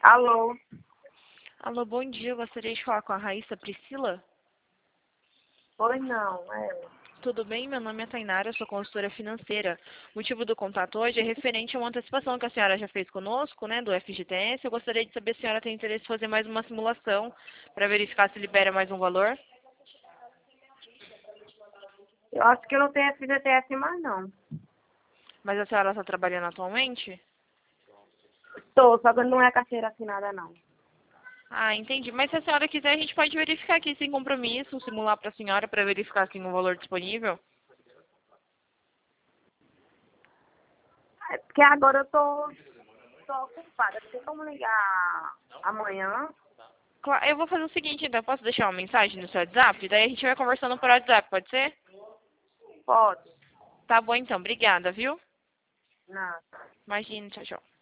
Alô? Alô, bom dia. Eu gostaria de falar com a Raíssa Priscila. Oi, não, ela. Tudo bem? Meu nome é Tainara, eu sou consultora financeira. O motivo do contato hoje é referente a uma antecipação que a senhora já fez conosco, né, do FGTS. Eu gostaria de saber se a senhora tem interesse em fazer mais uma simulação para verificar se libera mais um valor. Eu acho que eu não tenho FGTS mais, não. Mas a senhora está trabalhando atualmente? Estou, só que não é carteira assinada, não. Ah, entendi. Mas se a senhora quiser, a gente pode verificar aqui sem compromisso, simular para a senhora para verificar se tem um valor disponível. É porque agora eu tô ocupada. Tem como ligar amanhã? Eu vou fazer o seguinte, então, eu posso deixar uma mensagem no seu WhatsApp? Daí a gente vai conversando por WhatsApp, pode ser? Pode. Tá bom então, obrigada, viu? Não. Imagina, tchau, tchau.